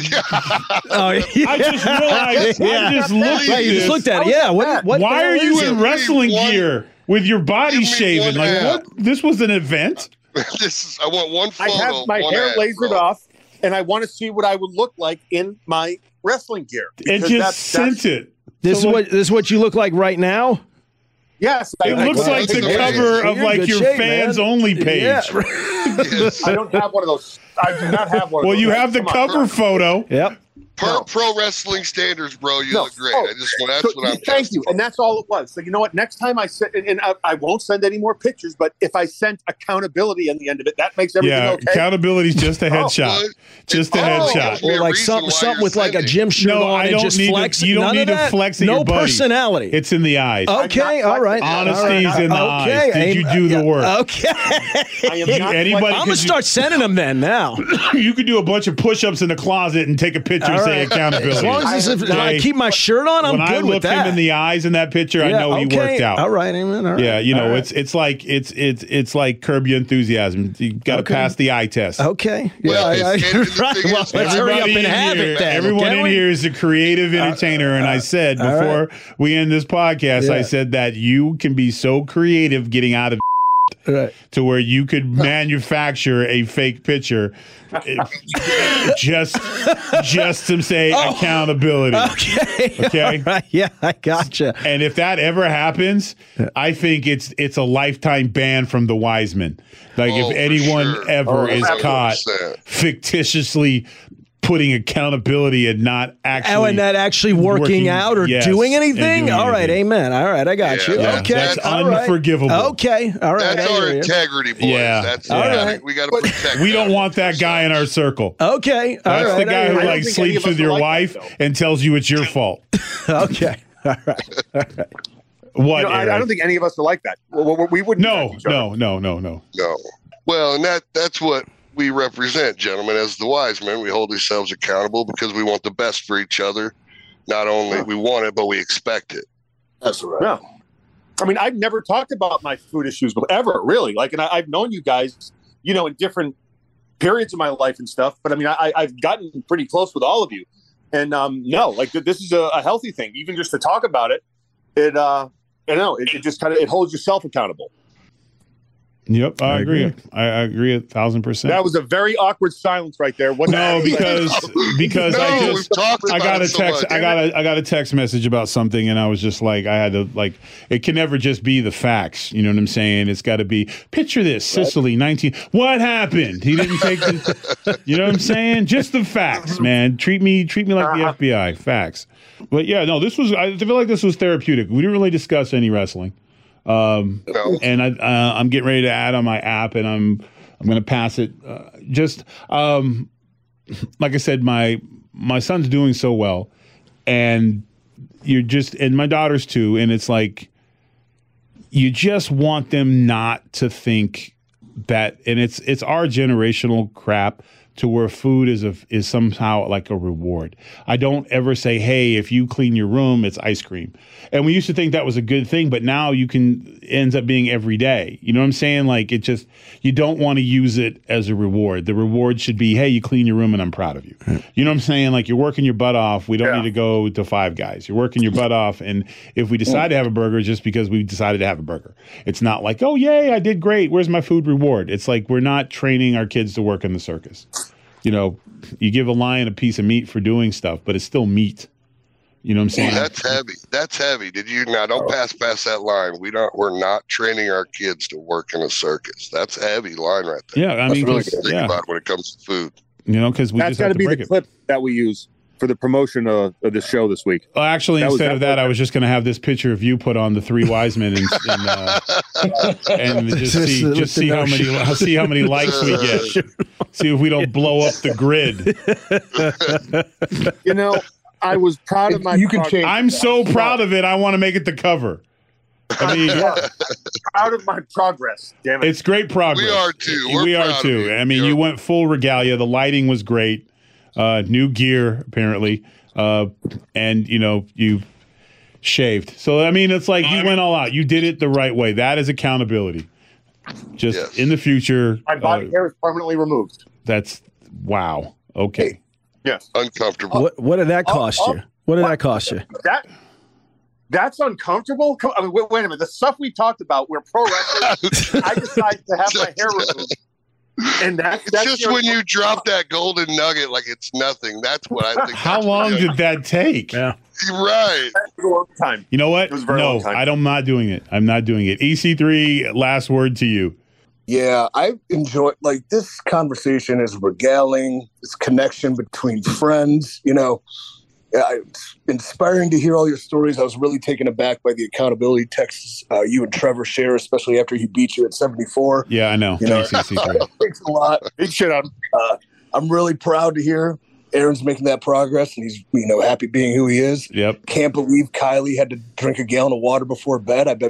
I just realized. I just looked at this. You just looked at it. Yeah. What Why are you in wrestling gear with your body shaven? Like, what? This was an event? I want one photo. I have my hair lasered off. And I want to see what I would look like in my wrestling gear. And just sent it. This is what you look like right now? Yes. It looks like the cover of like your fans only page. Yeah. I don't have one of those. I do not have one of those. Well, you have the cover photo. Yep. Pro wrestling standards, bro. You look great. That's what I'm. Thank you, and that's all it was. So you know what? Next time I send, and I won't send any more pictures. But if I sent accountability on the end of it, that makes everything okay. Accountability is just a headshot. Just a headshot. Or like something with like a gym shirt on and just flex. You don't need to flex at your buddy. No personality. It's in the eyes. Okay, all right. Honesty is in the eyes. Did you do the work? Okay. I'm gonna start sending them then. Now you could do a bunch of push-ups in the closet and take a picture and say accountability. As long as I keep my shirt on, I'm good with that. When I look him in the eyes in that picture, I know he worked out. All right, amen. All right. Yeah, you know, it's like Curb Your Enthusiasm. You got to pass the eye test. Okay. Well, let's hurry up and have it then. Everyone in here is a creative entertainer, and I said before we end this podcast, I said that you can be so creative getting out of to where you could manufacture a fake picture just to say accountability. Okay. Right. Yeah, I gotcha. And if that ever happens, I think it's a lifetime ban from the Wiseman. Like if anyone ever is caught fictitiously putting accountability and not actually and not actually working out or doing anything. All right, amen. All right, I got you. Yeah, okay, that's unforgivable. Okay, all right. That's our integrity, boys. Yeah, that's all right. We got to protect. We don't want that guy in our circle. Okay, that's the guy who like sleeps with your wife and tells you it's your fault. Okay, all right. What? I don't think any of us are like that. We wouldn't. No. Well, and that's what we represent, gentlemen, as the wise men. We hold ourselves accountable because we want the best for each other. Not only we want it, but we expect it. That's right. Yeah. I mean, I've never talked about my food issues ever, really. Like, and I've known you guys, you know, in different periods of my life and stuff. But I mean, I've gotten pretty close with all of you. And no, like this is a healthy thing. Even just to talk about it, it just kind of, it holds yourself accountable. Yep, I agree. I agree 1,000%. That was a very awkward silence right there. Because I got a text. I got a text message about something, and I was just like, I had to like. It can never just be the facts. You know what I'm saying? It's got to be. Picture this: Sicily, 19. What happened? He didn't take the. You know what I'm saying? Just the facts, man. Treat me like the FBI. Facts. But yeah, no. This was. I feel like this was therapeutic. We didn't really discuss any wrestling. And I'm getting ready to add on my app, and I'm going to pass it. Like I said, my son's doing so well, and and my daughters too. And it's like, you just want them not to think that, and it's our generational crap to where food is somehow like a reward. I don't ever say, hey, if you clean your room, it's ice cream. And we used to think that was a good thing, but now ends up being every day. You know what I'm saying? Like, you don't want to use it as a reward. The reward should be, hey, you clean your room and I'm proud of you. You know what I'm saying? Like, you're working your butt off. We don't need to go to Five Guys. You're working your butt off. And if we decide to have a burger, it's just because we decided to have a burger. It's not like, oh, yay, I did great. Where's my food reward? It's like, we're not training our kids to work in the circus. You know, you give a lion a piece of meat for doing stuff, but it's still meat. You know what I'm saying? That's heavy. Don't pass that line. We're not training our kids to work in a circus. That's a heavy line right there. Yeah, I mean, really think about when it comes to food. You know, because that's got to be the clip that we use for the promotion of this show this week. Well, actually, instead of that, I was just going to have this picture of you put on the Three Wise Men and just see how many likes we get. See if we don't blow up the grid. You know, I was proud of my. I'm so proud of it. I want to make it the cover. I mean, proud of my progress. Damn it, it's great progress. We are too. We are too. I mean, you went full regalia. The lighting was great. New gear apparently, and you shaved. So I mean, it's like you went all out. You did it the right way. That is accountability. Just in the future, my body hair is permanently removed. That's wow. Okay. Yes. Uncomfortable. What did that cost you? What did that cost you? That's uncomfortable. I mean, wait a minute. The stuff we talked about, we're pro wrestlers. I decided to have my hair removed. And that's just when you drop that golden nugget like it's nothing. That's what I think. How long did that take? Yeah. Right. A long time. You know what? No, I'm not doing it. I'm not doing it. EC3, last word to you. Yeah, I enjoy this conversation is regaling, this connection between friends. It's inspiring to hear all your stories. I was really taken aback by the accountability texts you and Trevor share, especially after he beat you at 74. Yeah, I know. Thanks a lot. Big shit on. I'm really proud to hear Aaron's making that progress, and he's happy being who he is. Yep. Can't believe Kylie had to drink a gallon of water before bed. I bet.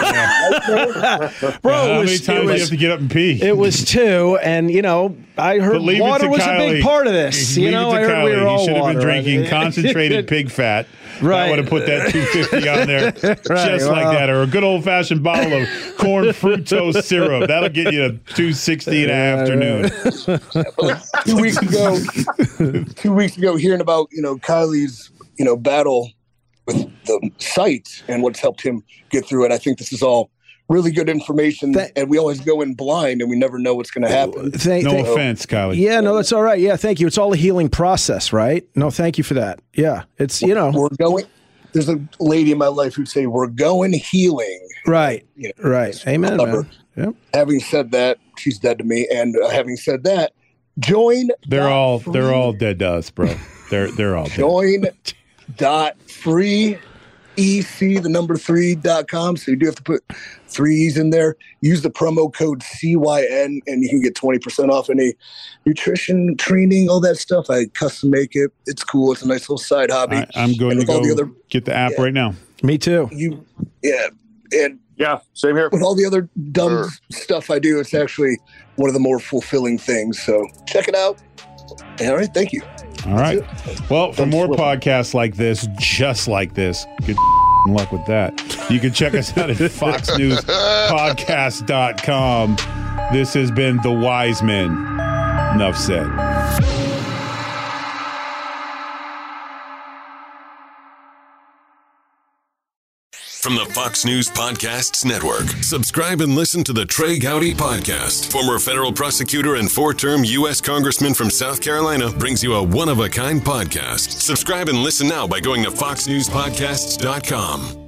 Bro, how many times do you have to get up and pee? It was 2, and I heard water was a big part of this. I heard we were all You should have been water, drinking right? concentrated pig fat. Right. I would have put that 250 on there just like that, or a good old fashioned bottle of corn fructose syrup. That'll get you to 260 in the afternoon. 2 weeks ago, hearing about Kylie's battle with the site and what's helped him get through it. I think this is all really good information, and we always go in blind and we never know what's going to happen. No offense, Kylie. Yeah, no, that's all right. Yeah, thank you. It's all a healing process, right? No, thank you for that. Yeah, it's we're going. There's a lady in my life who'd say we're going healing. Right. Right. Amen. Man. Yep. Having said that, she's dead to me. And having said that, join. They're all dead to us, bro. They're all dead. Join.freeec3.com. So you do have to put 3 E's in there. Use the promo code CYN and you can get 20% off any nutrition, training, all that stuff. I custom make it. It's cool. It's a nice little side hobby. I'm going to go get the app right now. Me too. Yeah, same here. With all the other dumb stuff I do, it's actually one of the more fulfilling things. So check it out. All right. Thank you. All right. Well, for more podcasts like this, just like this, good luck with that. You can check us out at foxnewspodcast.com. This has been The Wise Men. Enough said. from the Fox News Podcasts Network. Subscribe and listen to the Trey Gowdy Podcast. Former federal prosecutor and 4-term U.S. Congressman from South Carolina brings you a one-of-a-kind podcast. Subscribe and listen now by going to foxnewspodcasts.com.